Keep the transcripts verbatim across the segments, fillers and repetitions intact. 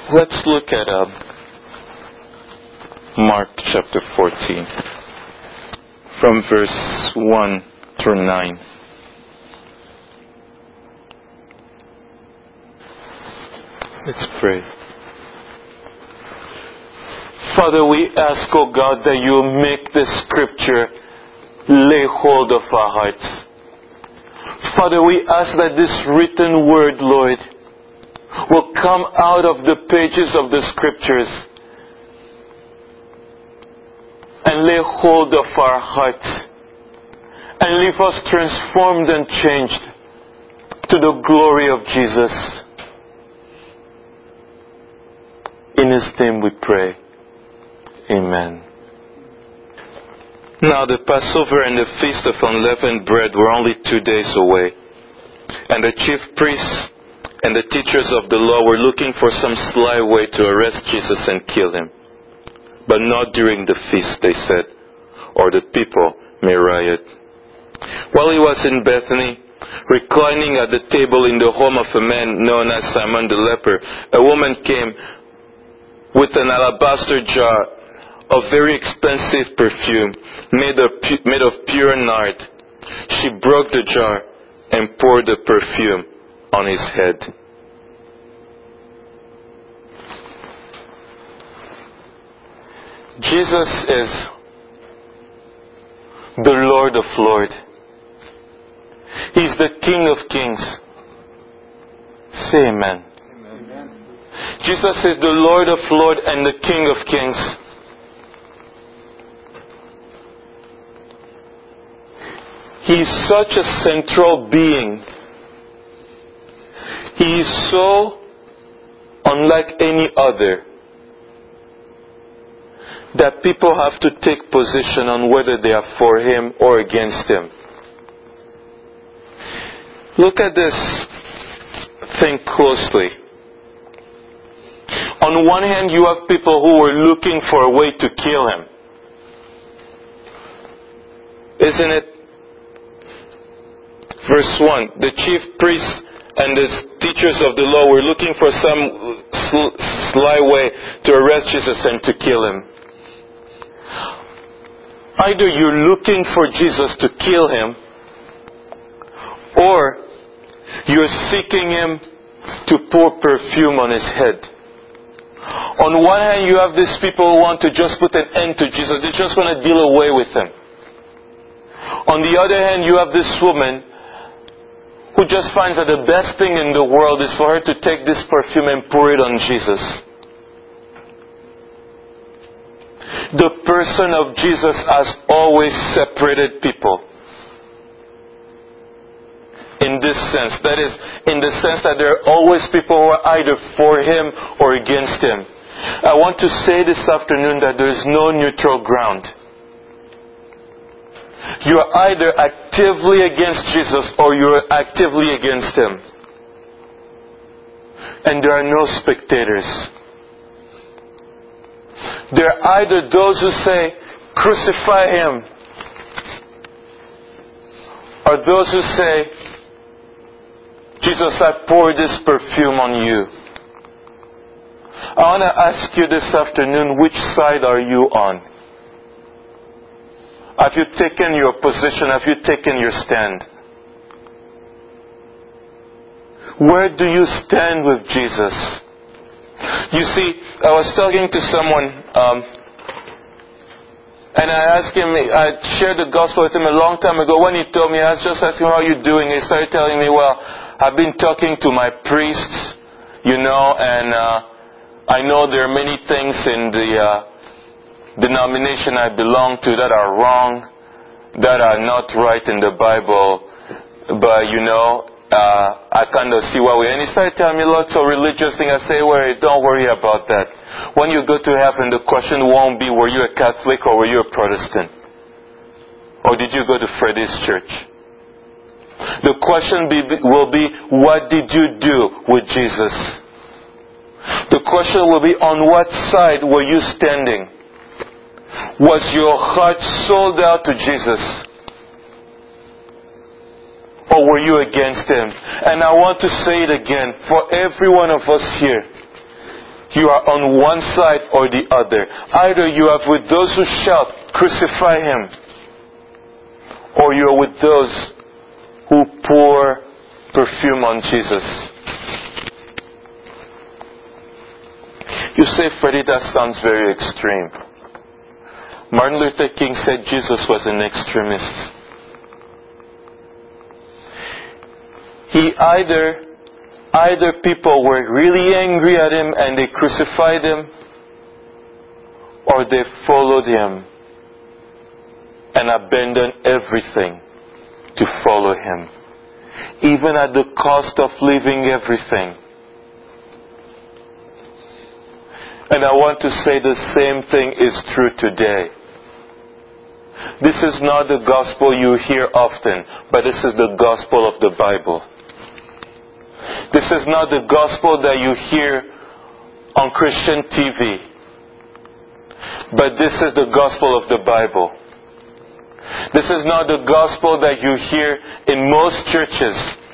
Let's look at uh, Mark chapter fourteen, from verse one through nine. Let's pray. Father, we ask, O God, that you make the Scripture lay hold of our hearts. Father, we ask that this written word, Lord, will come out of the pages of the Scriptures and lay hold of our hearts and leave us transformed and changed to the glory of Jesus. In His name we pray. Amen. Now the Passover and the Feast of Unleavened Bread were only two days away, and the chief priests and the teachers of the law were looking for some sly way to arrest Jesus and kill Him. But not during the feast, they said, or the people may riot. While He was in Bethany, reclining at the table in the home of a man known as Simon the leper, a woman came with an alabaster jar of very expensive perfume made of, made of pure nard. She broke the jar and poured the perfume on His head. Jesus is the Lord of Lords. He's the King of Kings. Say amen. Amen. Jesus is the Lord of Lords and the King of Kings. He is such a central being. He is so unlike any other that people have to take position on whether they are for Him or against Him. Look at this thing closely. On one hand, you have people who were looking for a way to kill Him. Isn't it? Verse one, the chief priests and the teachers of the law were looking for some sl- sly way to arrest Jesus and to kill Him. Either you're looking for Jesus to kill Him, or you're seeking Him to pour perfume on His head. On one hand, you have these people who want to just put an end to Jesus. They just want to deal away with Him. On the other hand, you have this woman who just finds that the best thing in the world is for her to take this perfume and pour it on Jesus. The person of Jesus has always separated people. In this sense, that is, in the sense that there are always people who are either for Him or against Him. I want to say this afternoon that there is no neutral ground. You are either actively against Jesus or you are actively against Him. And there are no spectators. There are either those who say, crucify Him, or those who say, Jesus, I pour this perfume on you. I want to ask you this afternoon, which side are you on? Have you taken your position? Have you taken your stand? Where do you stand with Jesus? You see, I was talking to someone, um, and I asked him, I shared the gospel with him a long time ago. When he told me, I was just asking him, how are you doing? He started telling me, well, I've been talking to my priests, you know, and uh, I know there are many things in the uh, denomination I belong to that are wrong, that are not right in the Bible, but you know, uh, I kind of see why we. And he started telling me lots of religious things. I say, well, don't worry about that. When you go to heaven, the question won't be, were you a Catholic or were you a Protestant? Or did you go to Freddy's church? The question be, will be, what did you do with Jesus? The question will be, on what side were you standing? Was your heart sold out to Jesus? Or were you against Him? And I want to say it again, for every one of us here, You are on one side or the other. Either you are with those who shout, "Crucify him," or you are with those who pour perfume on Jesus. You say, "Freddie, that sounds very extreme." Martin Luther King said Jesus was an extremist. He either, either people were really angry at him and they crucified him, or they followed him and abandoned everything to follow him, even at the cost of leaving everything. And I want to say the same thing is true today. This is not the gospel you hear often, but this is the gospel of the Bible. This is not the gospel that you hear on Christian T V, but this is the gospel of the Bible. This is not the gospel that you hear in most churches.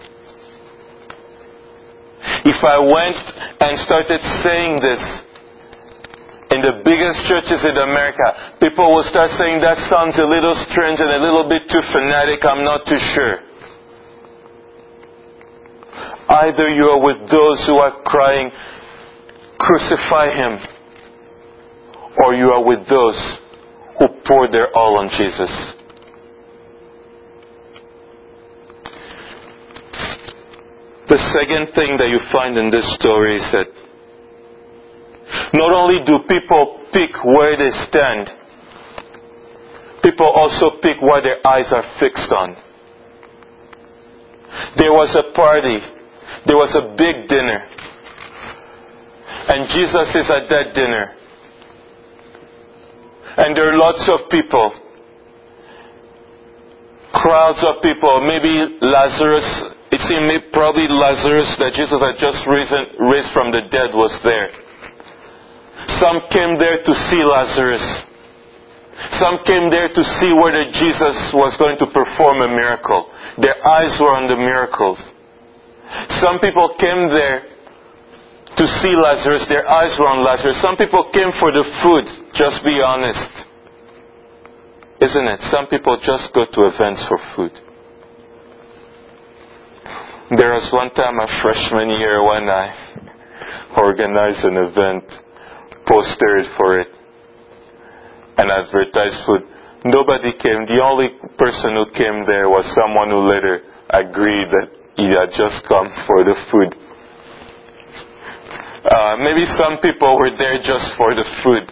If I went and started saying this in the biggest churches in America, people will start saying, "That sounds a little strange and a little bit too fanatic, I'm not too sure." Either you are with those who are crying, "Crucify him," or you are with those who pour their all on Jesus. The second thing that you find in this story is that not only do people pick where they stand, people also pick what their eyes are fixed on. There was a party. There was a big dinner. And Jesus is at that dinner. And there are lots of people. Crowds of people. Maybe Lazarus. It seemed probably Lazarus that Jesus had just risen, raised from the dead was there. Some came there to see Lazarus. Some came there to see whether Jesus was going to perform a miracle. Their eyes were on the miracles. Some people came there to see Lazarus. Their eyes were on Lazarus. Some people came for the food. Just be honest. Isn't it? Some people just go to events for food. There was one time a freshman year when I organized an event, posted for it, and advertised food. Nobody came. The only person who came there was someone who later agreed that he had just come for the food. Uh, maybe some people were there just for the food.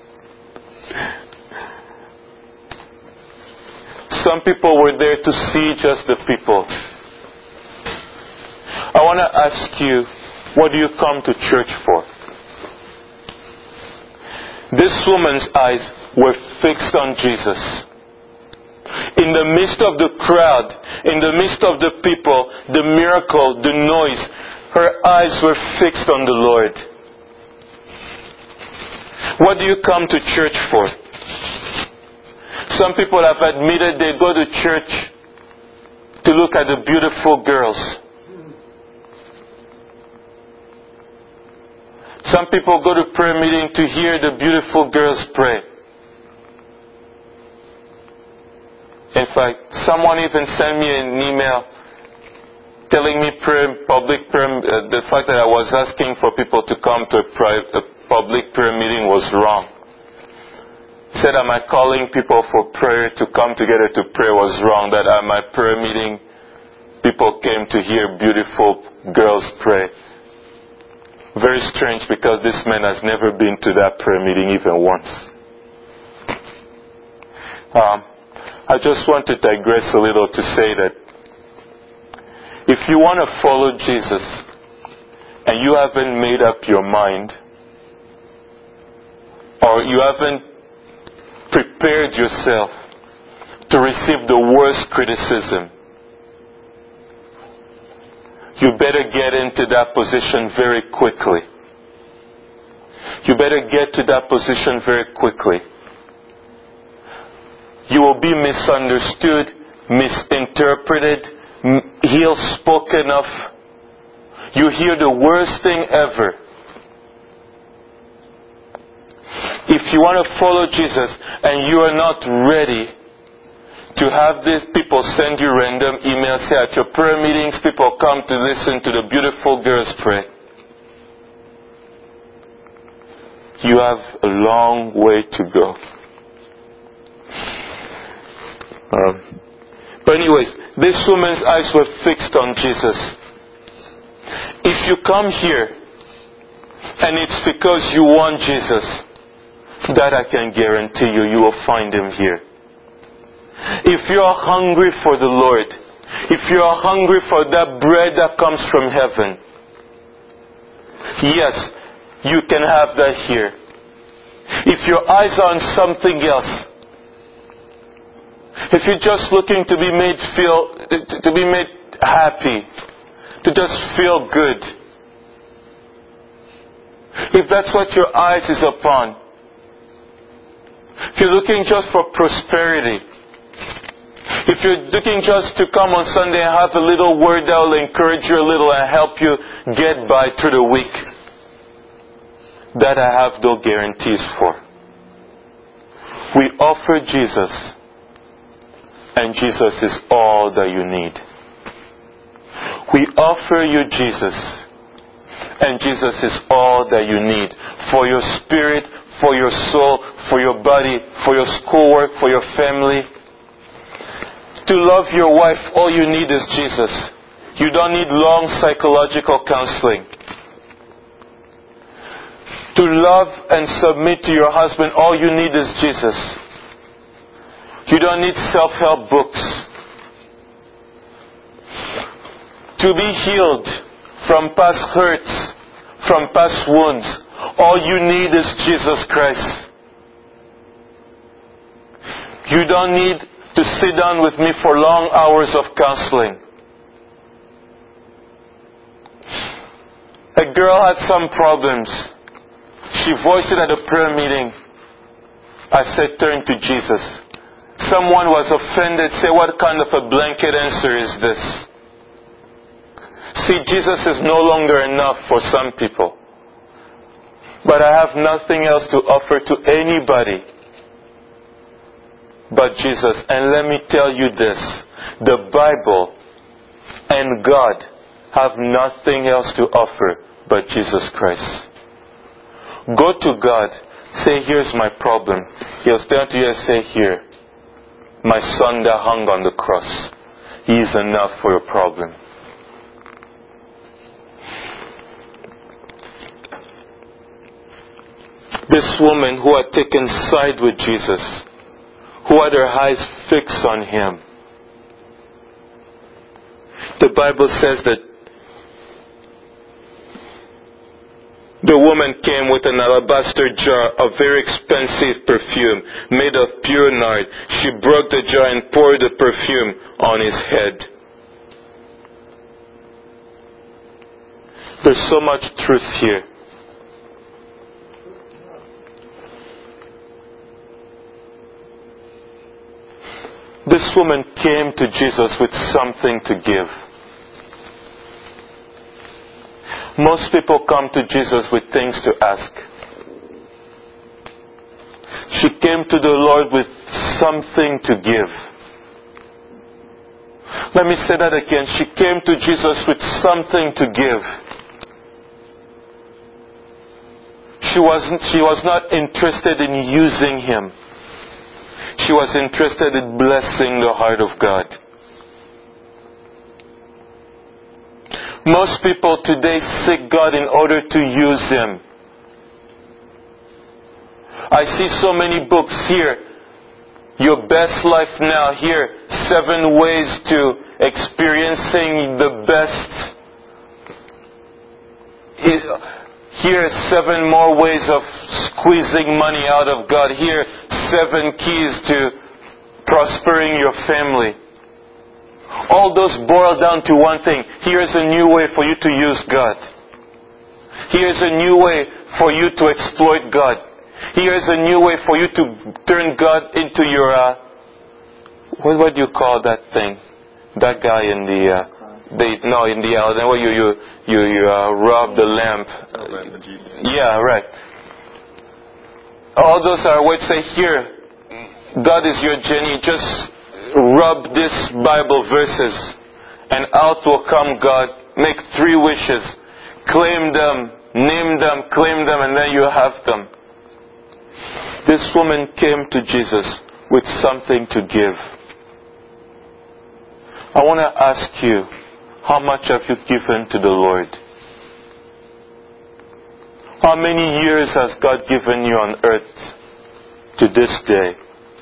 Some people were there to see just the people. I want to ask you, what do you come to church for? This woman's eyes were fixed on Jesus. In the midst of the crowd, in the midst of the people, the miracle, the noise, her eyes were fixed on the Lord. What do you come to church for? Some people have admitted they go to church to look at the beautiful girls. Some people go to prayer meeting to hear the beautiful girls pray. In fact, someone even sent me an email telling me prayer, public prayer, uh, the fact that I was asking for people to come to a, private, a public prayer meeting was wrong. He said that my calling people for prayer to come together to pray was wrong. That at my prayer meeting, people came to hear beautiful girls pray. Very strange, because this man has never been to that prayer meeting even once. Um, I just want to digress a little to say that if you want to follow Jesus and you haven't made up your mind, or you haven't prepared yourself to receive the worst criticism, you better get into that position very quickly. You better get to that position very quickly. You will be misunderstood, misinterpreted, ill spoken of. You hear the worst thing ever. If you want to follow Jesus and you are not ready to have these people send you random emails, say at your prayer meetings, people come to listen to the beautiful girls pray. You have a long way to go. Um, but anyways, this woman's eyes were fixed on Jesus. If you come here and it's because you want Jesus, that I can guarantee you, you will find Him here. If you are hungry for the Lord, if you are hungry for that bread that comes from heaven, yes, you can have that here. If your eyes are on something else, if you're just looking to be made feel, to be made happy, to just feel good, if that's what your eyes is upon, if you're looking just for prosperity, if you're looking just to come on Sunday and have a little word that will encourage you a little and help you get by through the week, that I have no guarantees for. We offer Jesus, and Jesus is all that you need. We offer you Jesus, and Jesus is all that you need for your spirit, for your soul, for your body, for your schoolwork, for your family. To love your wife, all you need is Jesus. You don't need long psychological counseling. To love and submit to your husband, all you need is Jesus. You don't need self-help books. To be healed from past hurts, from past wounds, all you need is Jesus Christ. You don't need to sit down with me for long hours of counseling. A girl had some problems. She voiced it at a prayer meeting. I said, turn to Jesus. Someone was offended, say, what kind of a blanket answer is this? See, Jesus is no longer enough for some people. But I have nothing else to offer to anybody but Jesus. And let me tell you this, the Bible and God have nothing else to offer but Jesus Christ. Go to God, say, here's my problem. He'll stand to you and say, here, my son that hung on the cross. He is enough for your problem. This woman who had taken side with Jesus, who had her eyes fixed on Him. The Bible says that the woman came with an alabaster jar of very expensive perfume made of pure nard. She broke the jar and poured the perfume on His head. There's so much truth here. This woman came to Jesus with something to give. Most people come to Jesus with things to ask. She came to the Lord with something to give. Let me say that again. She came to Jesus with something to give. She wasn't, she was not interested in using Him. She was interested in blessing the heart of God. Most people today seek God in order to use Him. I see so many books here. Your Best Life Now. Here, seven ways to experiencing the best. Here, seven more ways of squeezing money out of God. Here, seven keys to prospering your family. All those boil down to one thing. Here's a new way for you to use God. Here's a new way for you to exploit God. Here's a new way for you to turn God into your, uh, what, what do you call that thing? That guy in the, uh, the no, in the, uh, where you, you, you, you uh, rub the lamp. Oh, lamp of Jesus. Yeah, right. all those are words say, here, God is your genie. Just rub these Bible verses and out will come God. Make three wishes. Claim them, name them, claim them, and then you have them. This woman came to Jesus with something to give. I want to ask you, how much have you given to the Lord? How many years has God given you on earth to this day?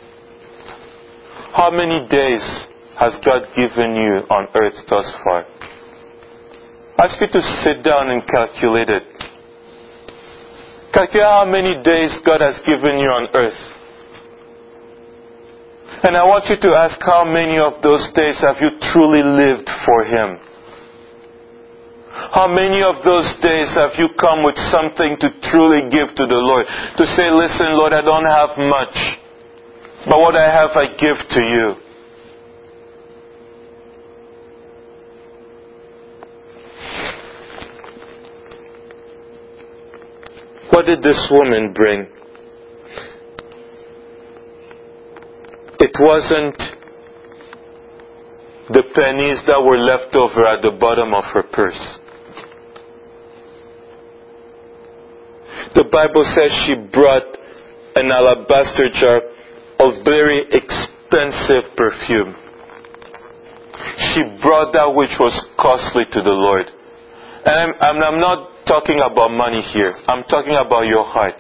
How many days has God given you on earth thus far? I ask you to sit down and calculate it. Calculate how many days God has given you on earth. And I want you to ask, how many of those days have you truly lived for Him? How many of those days have you come with something to truly give to the Lord? To say, listen, Lord, I don't have much, but what I have I give to you. What did this woman bring? It wasn't the pennies that were left over at the bottom of her purse. The Bible says she brought an alabaster jar of very expensive perfume. She brought that which was costly to the Lord. And I'm, I'm not talking about money here. I'm talking about your heart.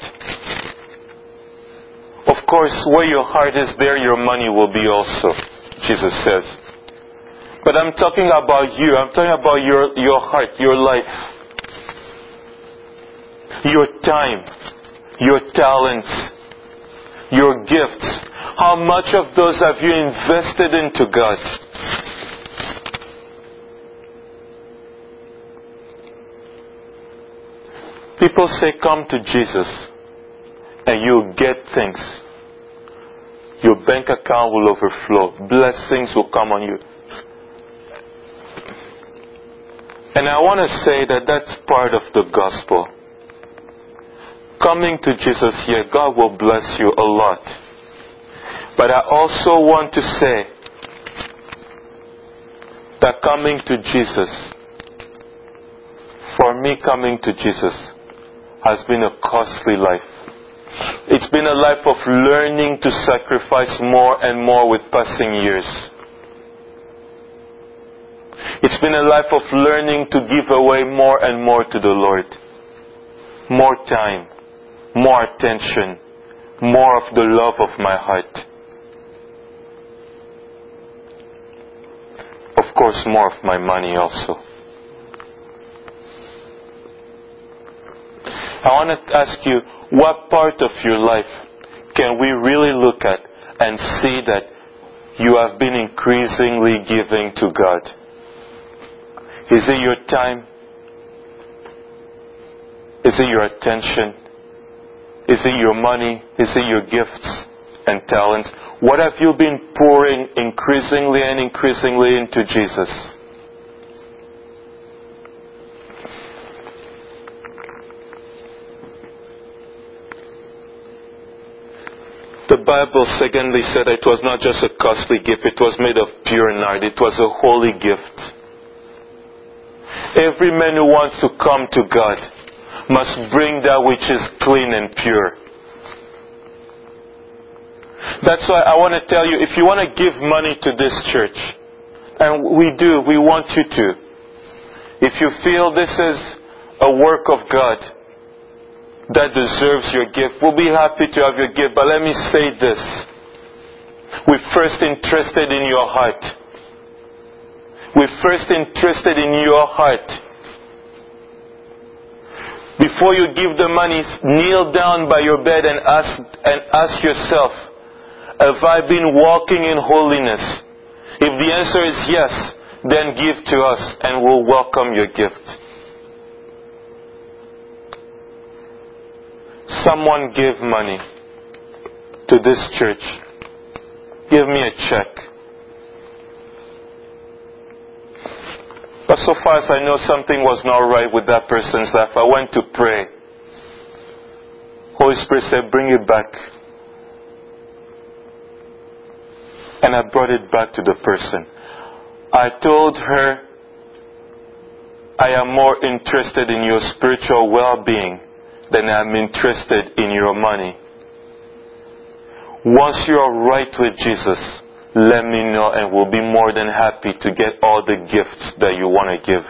Of course, where your heart is, there your money will be also, Jesus says. But I'm talking about you. I'm talking about your, your heart, your life, your time, your talents, your gifts. How much of those have you invested into God? People say, come to Jesus and you'll get things. Your bank account will overflow. Blessings will come on you. And I want to say that that's part of the gospel. Coming to Jesus here, God will bless you a lot. But I also want to say that coming to Jesus, for me coming to Jesus, has been a costly life. It's been a life of learning to sacrifice more and more with passing years. It's been a life of learning to give away more and more to the Lord. More time, more attention, more of the love of my heart. Of course, more of my money also. I want to ask you, what part of your life can we really look at and see that you have been increasingly giving to God? Is it your time? Is it your attention? Is it your money? Is it your gifts and talents? What have you been pouring increasingly and increasingly into Jesus? The Bible secondly said it was not just a costly gift, it was made of pure nard. It was a holy gift. Every man who wants to come to God must bring that which is clean and pure. That's why I want to tell you, if you want to give money to this church, and we do, we want you to, if you feel this is a work of God that deserves your gift, we'll be happy to have your gift. But let me say this. We're first interested in your heart. We're first interested in your heart. Before you give the money, kneel down by your bed and ask, and ask yourself, have I been walking in holiness? If the answer is yes, then give to us and we'll welcome your gift. Someone give money to this church. Give me a check. But so far as I know, something was not right with that person's life. I went to pray. Holy Spirit said, bring it back. And I brought it back to the person. I told her, I am more interested in your spiritual well-being than I am interested in your money. Once you are right with Jesus, let me know and we'll be more than happy to get all the gifts that you want to give.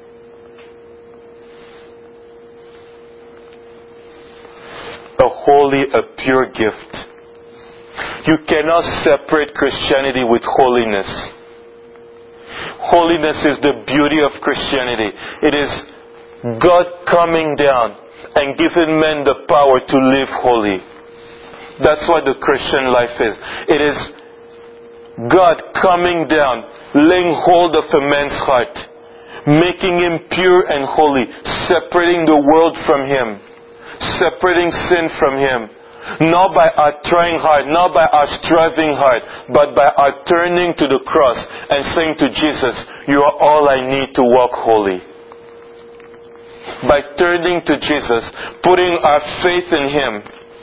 A holy, a pure gift. You cannot separate Christianity with holiness. Holiness is the beauty of Christianity. It is God coming down and giving men the power to live holy. That's what the Christian life is. It is God coming down, laying hold of a man's heart, making him pure and holy, separating the world from him, separating sin from him. Not by our trying hard, not by our striving hard, but by our turning to the cross and saying to Jesus, you are all I need to walk holy. By turning to Jesus, putting our faith in Him,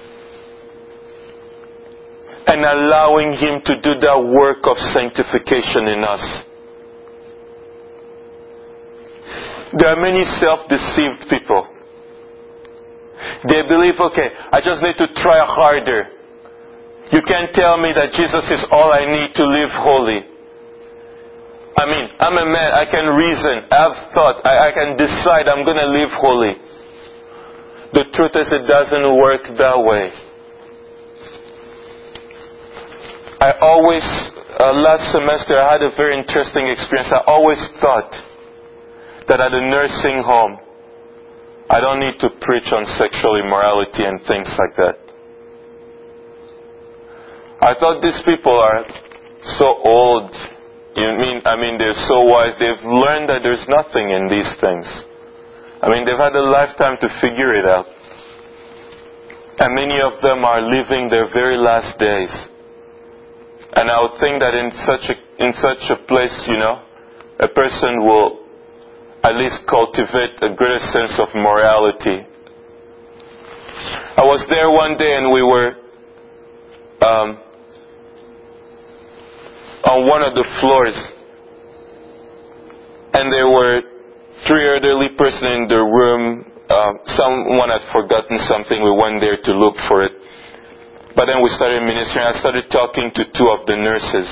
and allowing Him to do that work of sanctification in us. There are many self-deceived people. They believe, okay, I just need to try harder. You can't tell me that Jesus is all I need to live holy. I mean, I'm a man, I can reason, I have thought, I, I can decide I'm going to live holy. The truth is, it doesn't work that way. I always, uh, last semester I had a very interesting experience. I always thought that at a nursing home, I don't need to preach on sexual immorality and things like that. I thought these people are so old. You mean, I mean, they're so wise. They've learned that there's nothing in these things. I mean, they've had a lifetime to figure it out. And many of them are living their very last days. And I would think that in such a, in such a place, you know, a person will at least cultivate a greater sense of morality. I was there one day and we were um, on one of the floors, and there were three elderly persons in the room. Uh, someone had forgotten something. We went there to look for it. But then we started ministering. I started talking to two of the nurses.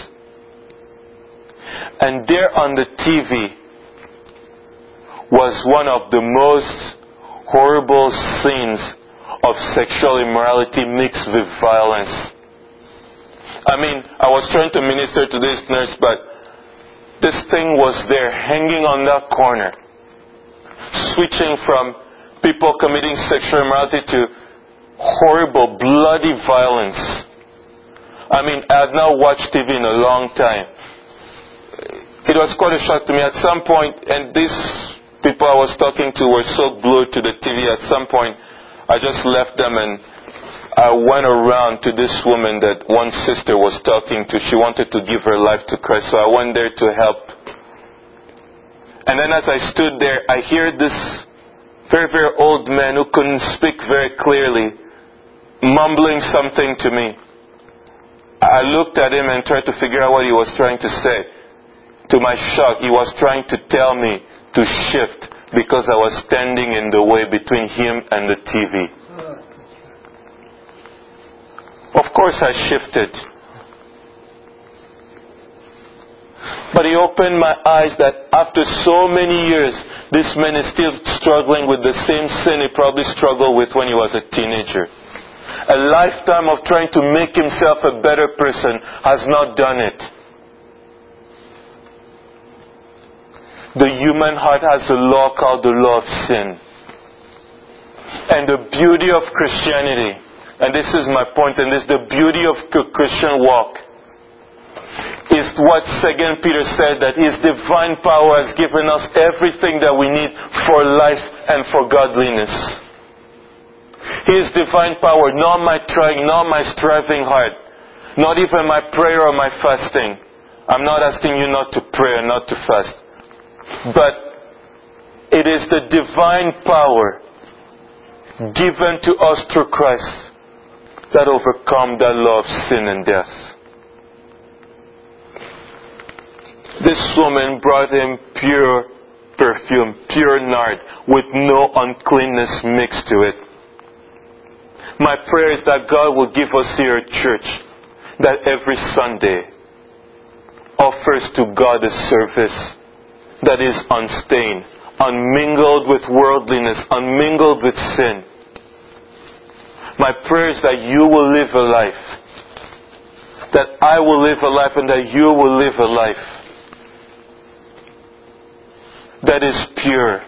And there on the T V was one of the most horrible scenes of sexual immorality mixed with violence. I mean, I was trying to minister to this nurse, but this thing was there hanging on that corner, switching from people committing sexual immorality to horrible, bloody violence. I mean, I had not watched T V in a long time. It was quite a shock to me. At some point, and these people I was talking to were so glued to the T V, at some point I just left them and I went around to this woman that one sister was talking to. She wanted to give her life to Christ, so I went there to help. And then as I stood there, I hear this very, very old man who couldn't speak very clearly, mumbling something to me. I looked at him and tried to figure out what he was trying to say. To my shock, he was trying to tell me to shift because I was standing in the way between him and the T V. Of course I shifted. But he opened my eyes that after so many years, this man is still struggling with the same sin he probably struggled with when he was a teenager. A lifetime of trying to make himself a better person has not done it. The human heart has a law called the law of sin. And the beauty of Christianity, and this is my point, and this is the beauty of the Christian walk, is what Second Peter said, that His divine power has given us everything that we need for life and for godliness. His divine power, not my trying, not my striving hard, not even my prayer or my fasting. I'm not asking you not to pray and not to fast. But it is the divine power given to us through Christ that overcome the law of sin and death. This woman brought him pure perfume, pure nard, with no uncleanness mixed to it. My prayer is that God will give us here at church that every Sunday offers to God a service that is unstained, unmingled with worldliness, unmingled with sin. My prayer is that you will live a life, that I will live a life, and that you will live a life that is pure.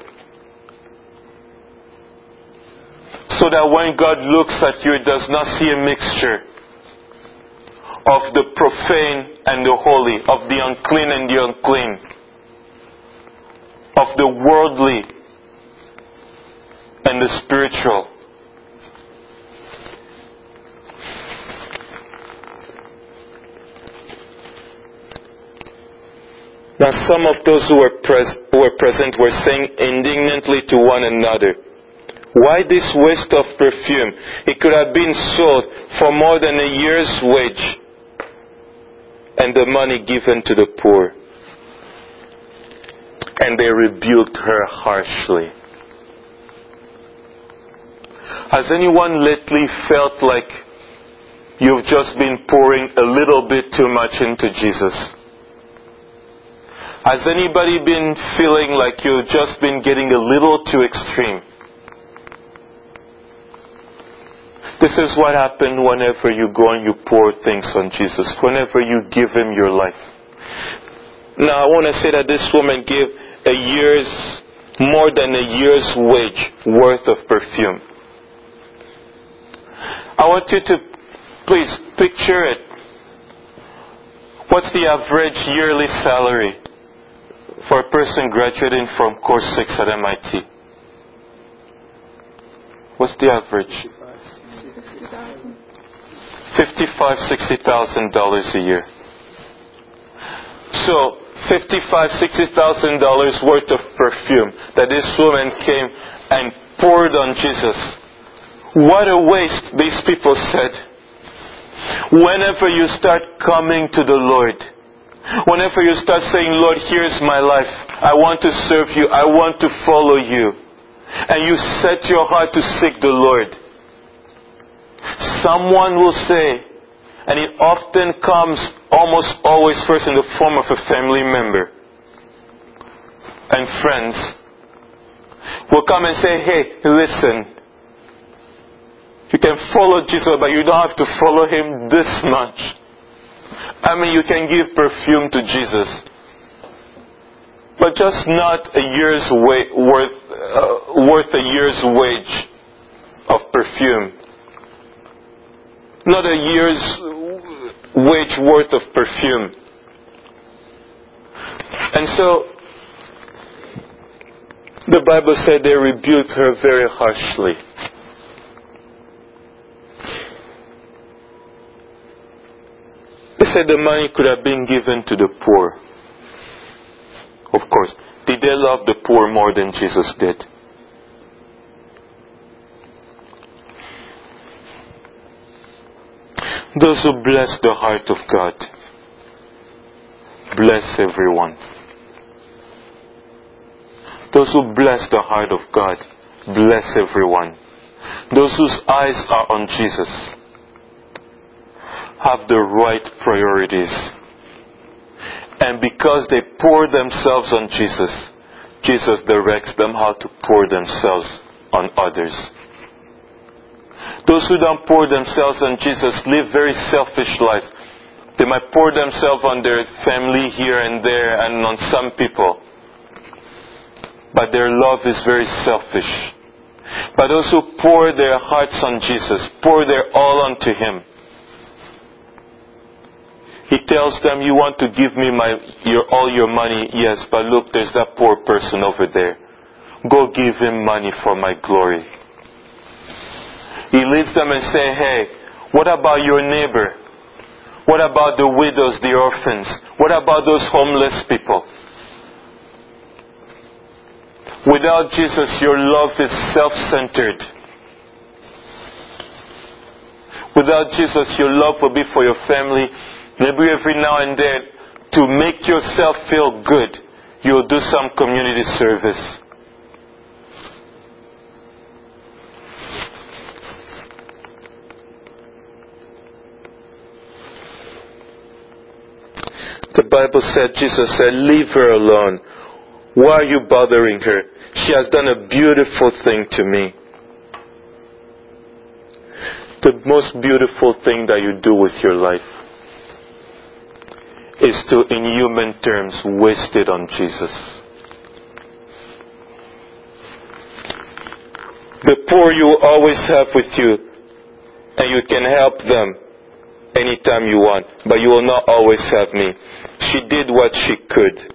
So that when God looks at you, He does not see a mixture of the profane and the holy, of the unclean and the unclean, of the worldly and the spiritual. Now some of those who were, pres- who were present were saying indignantly to one another, "Why this waste of perfume? It could have been sold for more than a year's wage, and the money given to the poor." And they rebuked her harshly. Has anyone lately felt like you've just been pouring a little bit too much into Jesus? Has anybody been feeling like you've just been getting a little too extreme? This is what happens whenever you go and you pour things on Jesus, whenever you give Him your life. Now I want to say that this woman gave a year's, more than a year's wage worth of perfume. I want you to please picture it. What's the average yearly salary for a person graduating from course six at M I T? What's the average? Fifty-five, sixty thousand dollars a year. So, fifty-five, sixty thousand dollars worth of perfume that this woman came and poured on Jesus. What a waste, these people said. Whenever you start coming to the Lord, whenever you start saying, "Lord, here's my life. I want to serve you. I want to follow you," and you set your heart to seek the Lord, someone will say, and it often comes almost always first in the form of a family member and friends, will come and say, "Hey, listen, you can follow Jesus, but you don't have to follow Him this much. I mean, you can give perfume to Jesus, but just not a year's wa- worth, uh, worth a year's wage of perfume. Not a year's wage worth of perfume." And so, the Bible said they rebuked her very harshly. They said the money could have been given to the poor. Of course, did they love the poor more than Jesus did? Those who bless the heart of God, bless everyone. Those who bless the heart of God, bless everyone. Those whose eyes are on Jesus have the right priorities. And because they pour themselves on Jesus, Jesus directs them how to pour themselves on others. Those who don't pour themselves on Jesus live very selfish lives. They might pour themselves on their family here and there and on some people, but their love is very selfish. But those who pour their hearts on Jesus, pour their all onto Him, He tells them, "You want to give me my your all your money? Yes, but look, there's that poor person over there. Go give him money for my glory." He leads them and say, "Hey, what about your neighbor? What about the widows, the orphans? What about those homeless people?" Without Jesus, your love is self-centered. Without Jesus, your love will be for your family. Maybe every now and then, to make yourself feel good, you'll do some community service. The Bible said, Jesus said, leave her alone. Why are you bothering her? She has done a beautiful thing to me. The most beautiful thing that you do with your life is to, in human terms, waste it on Jesus. The poor you always have with you, and you can help them anytime you want, but you will not always have me. She did what she could.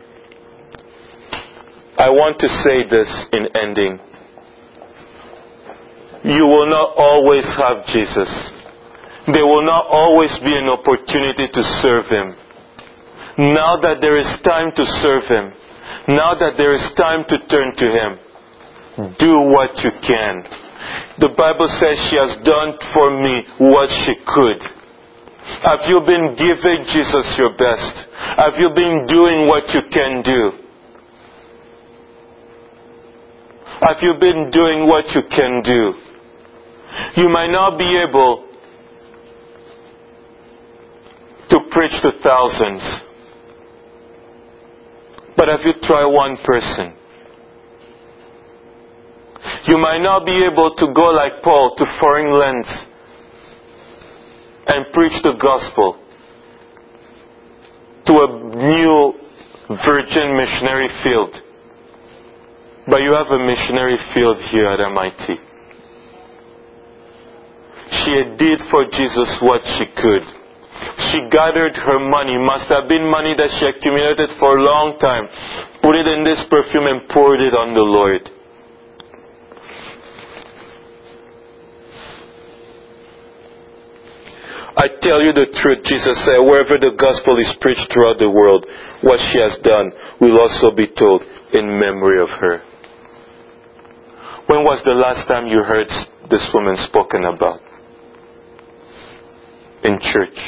I want to say this in ending. You will not always have Jesus. There will not always be an opportunity to serve Him. Now that there is time to serve Him, now that there is time to turn to Him, do what you can. The Bible says she has done for me what she could. Have you been giving Jesus your best? Have you been doing what you can do? Have you been doing what you can do? You might not be able to preach to thousands, but have you tried one person? You might not be able to go like Paul to foreign lands and preach the gospel to a new virgin missionary field, but you have a missionary field here at M I T. She did for Jesus what she could. She gathered her money, must have been money that she accumulated for a long time, put it in this perfume and poured it on the Lord. I tell you the truth, Jesus said, wherever the gospel is preached throughout the world, what she has done will also be told in memory of her. When was the last time you heard this woman spoken about? In church.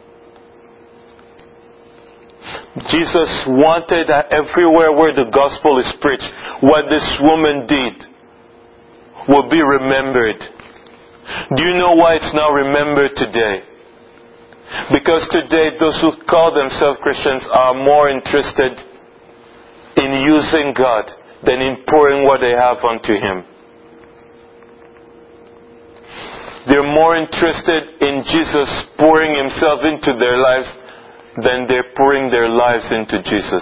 Jesus wanted that everywhere where the gospel is preached, what this woman did will be remembered. Do you know why it's now remembered today? Because today those who call themselves Christians are more interested in using God than in pouring what they have onto Him. They're more interested in Jesus pouring Himself into their lives than they're pouring their lives into Jesus.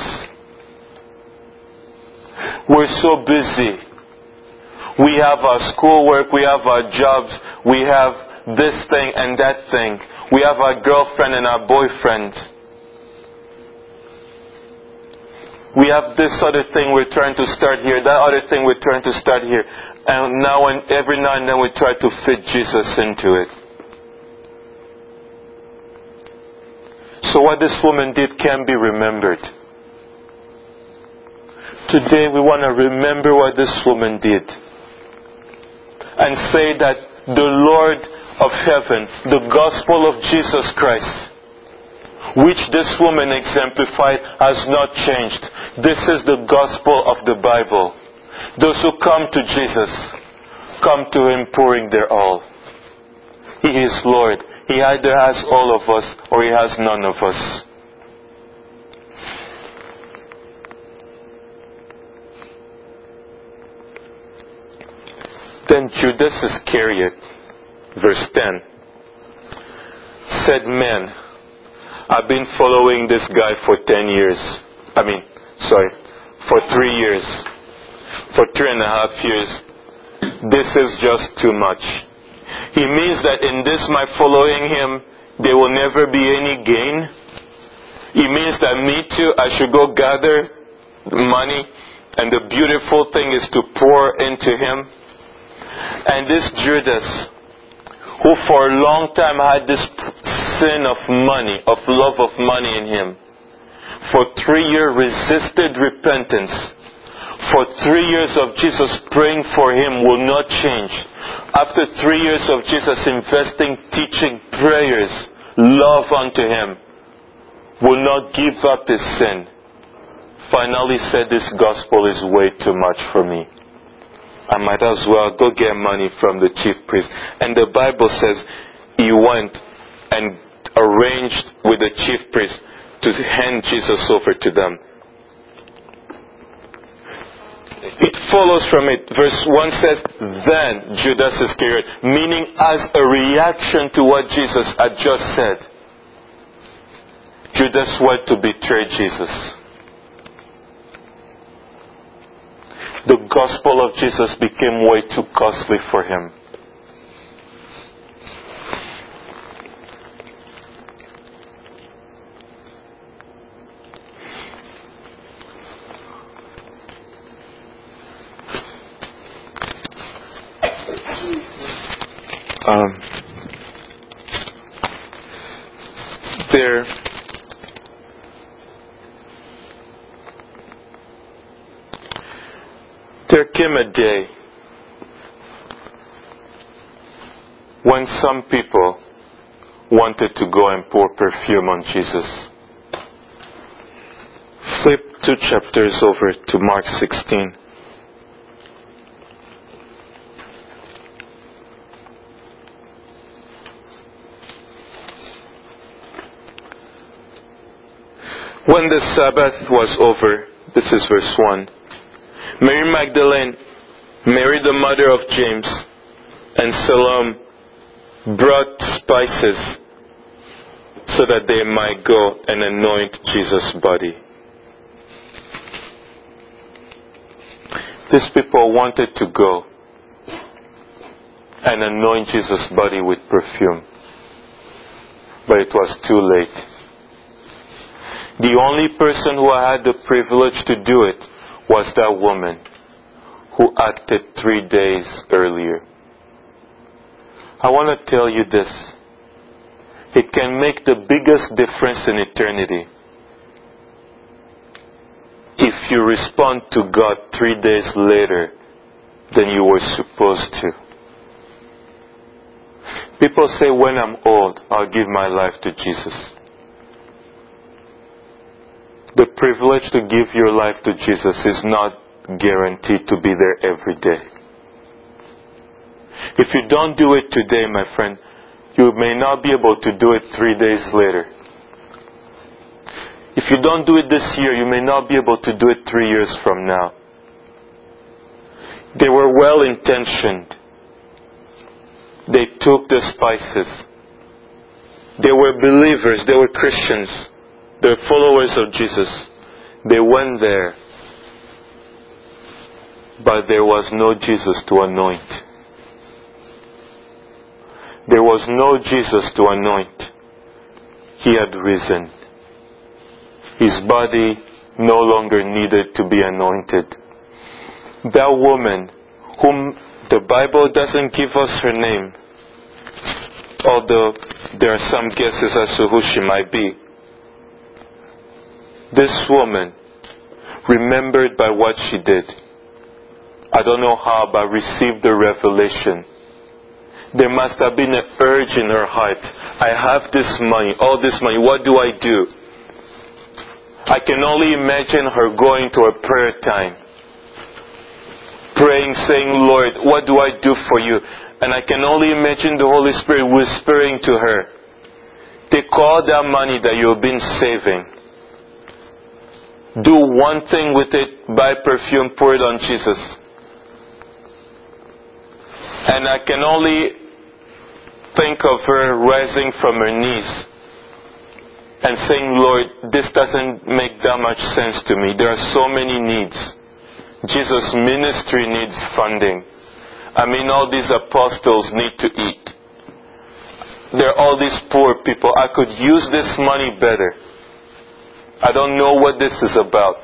We're so busy. We have our schoolwork, we have our jobs, we have this thing and that thing. We have our girlfriend and our boyfriend. We have this other thing we're trying to start here, that other thing we're trying to start here. And now and every now and then we try to fit Jesus into it. So what this woman did can be remembered. Today we want to remember what this woman did. And say that the Lord of heaven, the gospel of Jesus Christ, which this woman exemplified, has not changed. This is the gospel of the Bible. Those who come to Jesus come to Him pouring their all. He is Lord. He either has all of us or He has none of us. Then Judas Iscariot, verse ten, said, "Man, I've been following this guy for ten years. I mean, sorry, for three years. For three and a half years. This is just too much. He means that in this my following Him, there will never be any gain. He means that me too, I should go gather money, and the beautiful thing is to pour into Him." And this Judas, who for a long time had this sin of money, of love of money in him, for three years resisted repentance. for three years of Jesus praying for him will not change. After three years of Jesus investing, teaching, prayers, love unto him, will not give up his sin. Finally said, this gospel is way too much for me. I might as well go get money from the chief priest. And the Bible says he went and arranged with the chief priest to hand Jesus over to them. It follows from it. Verse one says, then Judas Iscariot, meaning as a reaction to what Jesus had just said, Judas went to betray Jesus. The gospel of Jesus became way too costly for him. Um, there, there came a day when some people wanted to go and pour perfume on Jesus. Flip two chapters over to Mark sixteen. When the Sabbath was over, this is verse one, Mary Magdalene, Mary the mother of James, and Salome brought spices so that they might go and anoint Jesus' body. These people wanted to go and anoint Jesus' body with perfume, but it was too late. The only person who had the privilege to do it was that woman who acted three days earlier. I want to tell you this. It can make the biggest difference in eternity if you respond to God three days later than you were supposed to. People say, when I'm old, I'll give my life to Jesus. The privilege to give your life to Jesus is not guaranteed to be there every day. If you don't do it today, my friend, you may not be able to do it three days later. If you don't do it this year, you may not be able to do it three years from now. They were well intentioned. They took the spices. They were believers. They were Christians. They're followers of Jesus. They went there, but there was no Jesus to anoint. There was no Jesus to anoint. He had risen. His body no longer needed to be anointed. That woman, whom the Bible doesn't give us her name, although there are some guesses as to who she might be, this woman, remembered by what she did, I don't know how, but received the revelation. There must have been an urge in her heart. I have this money, all this money, what do I do? I can only imagine her going to a prayer time, praying, saying, Lord, what do I do for you? And I can only imagine the Holy Spirit whispering to her, take all that money that you've been saving, do one thing with it, buy perfume, pour it on Jesus. And I can only think of her rising from her knees and saying, Lord, this doesn't make that much sense to me. There are so many needs. Jesus' ministry needs funding. I mean, all these apostles need to eat. There are all these poor people. I could use this money better. I don't know what this is about.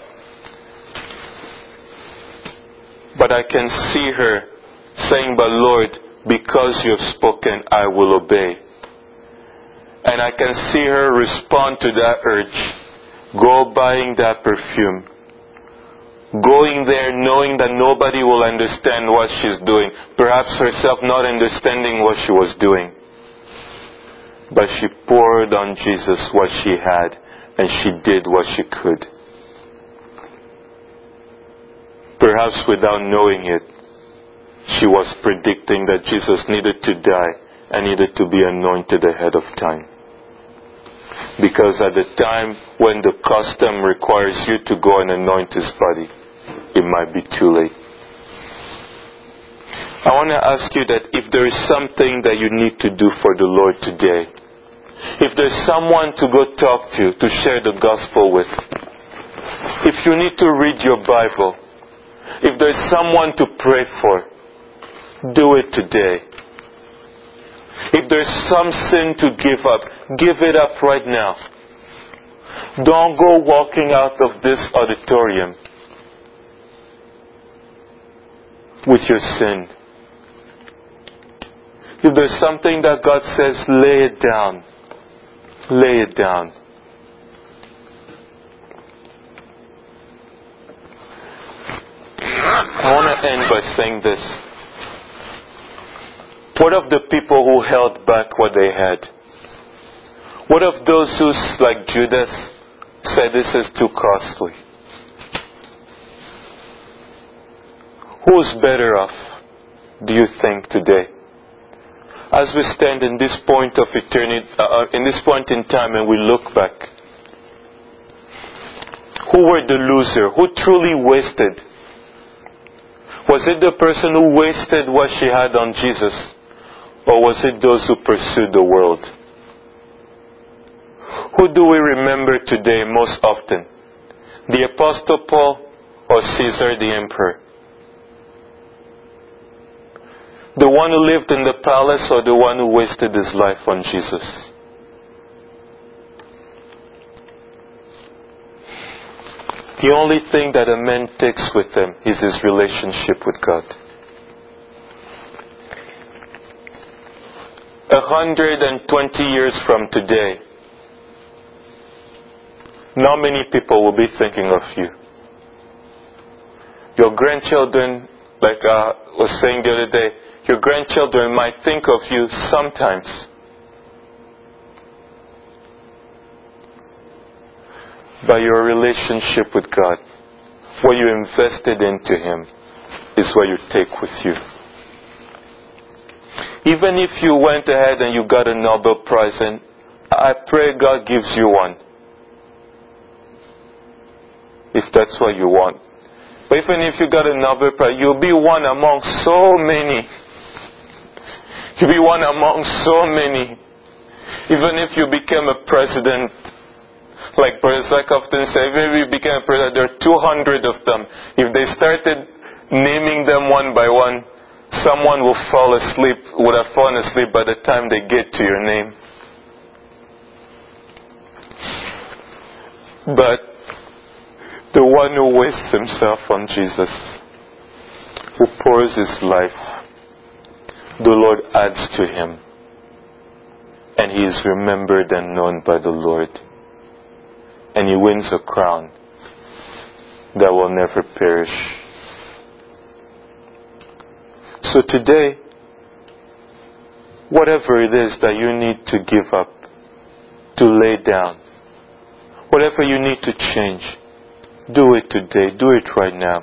But I can see her saying, but Lord, because you have spoken, I will obey. And I can see her respond to that urge. Go buying that perfume. Going there knowing that nobody will understand what she's doing. Perhaps herself not understanding what she was doing. But she poured on Jesus what she had, and she did what she could. Perhaps without knowing it, she was predicting that Jesus needed to die and needed to be anointed ahead of time. Because at the time when the custom requires you to go and anoint his body, it might be too late. I want to ask you that if there is something that you need to do for the Lord today, if there's someone to go talk to, to share the gospel with, if you need to read your Bible, if there's someone to pray for, do it today. If there's some sin to give up, give it up right now. Don't go walking out of this auditorium with your sin. If there's something that God says, lay it down. Lay it down. I want to end by saying this. What of the people who held back what they had? What of those who, like Judas, said this is too costly? Who's better off, do you think, today? As we stand in this point of eternity, uh, in this point in time, and we look back, who were the loser? Who truly wasted? Was it the person who wasted what she had on Jesus? Or was it those who pursued the world? Who do we remember today most often? The Apostle Paul or Caesar the Emperor? The one who lived in the palace or the one who wasted his life on Jesus? The only thing that a man takes with him is his relationship with God. A hundred and twenty years from today, not many people will be thinking of you. Your grandchildren, like I was saying the other day, your grandchildren might think of you sometimes. But your relationship with God, what you invested into Him, is what you take with you. Even if you went ahead and you got a Nobel Prize, and I pray God gives you one, if that's what you want. But even if you got a Nobel Prize, you'll be one among so many. You'll be one among so many. Even if you became a president, like Brother Zach often said, if you became a president, there are two hundred of them. If they started naming them one by one, someone will fall asleep, would have fallen asleep by the time they get to your name. But the one who wastes himself on Jesus, who pours his life, the Lord adds to him. And he is remembered and known by the Lord. And he wins a crown that will never perish. So today, whatever it is that you need to give up, to lay down, whatever you need to change, do it today. Do it right now.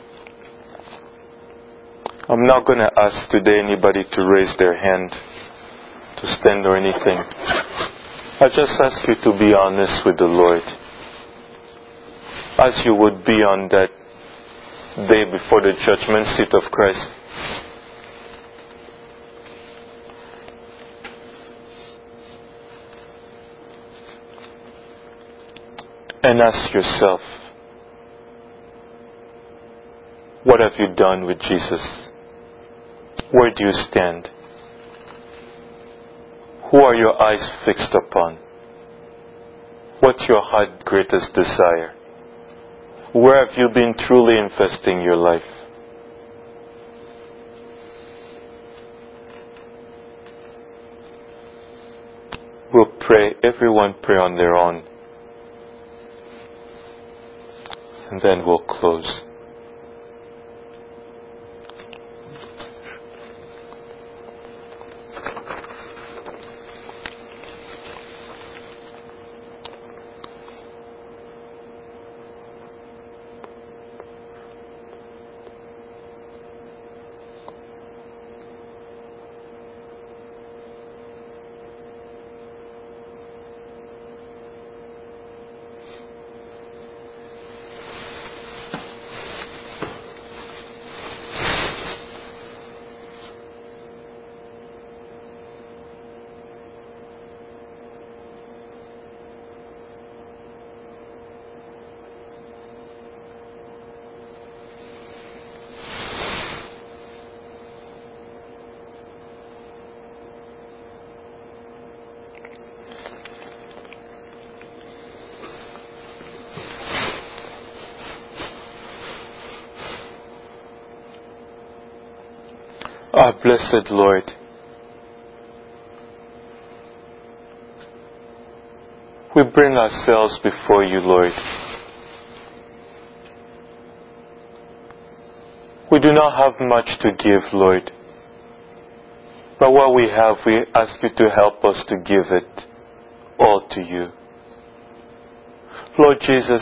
I'm not going to ask today anybody to raise their hand, to stand or anything. I just ask you to be honest with the Lord, as you would be on that day before the judgment seat of Christ. And ask yourself, what have you done with Jesus? Where do you stand? Who are your eyes fixed upon? What's your heart's greatest desire? Where have you been truly investing your life? We'll pray, everyone pray on their own. And then we'll close. Our blessed Lord, we bring ourselves before you, Lord. We do not have much to give, Lord. But what we have, we ask you to help us to give it all to you. Lord Jesus,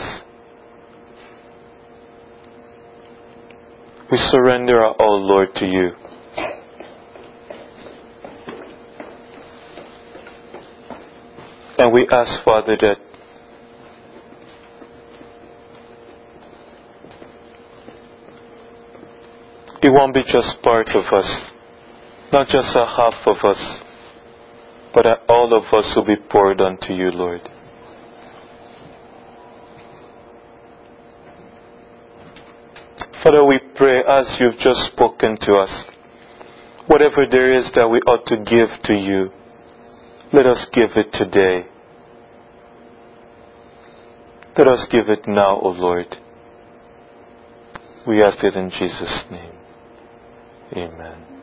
we surrender our all, Lord, to you. And we ask, Father, that it won't be just part of us, not just a half of us, but that all of us will be poured unto you, Lord. Father, we pray as you've just spoken to us, whatever there is that we ought to give to you, let us give it today. Let us give it now, O Lord. We ask it in Jesus' name. Amen.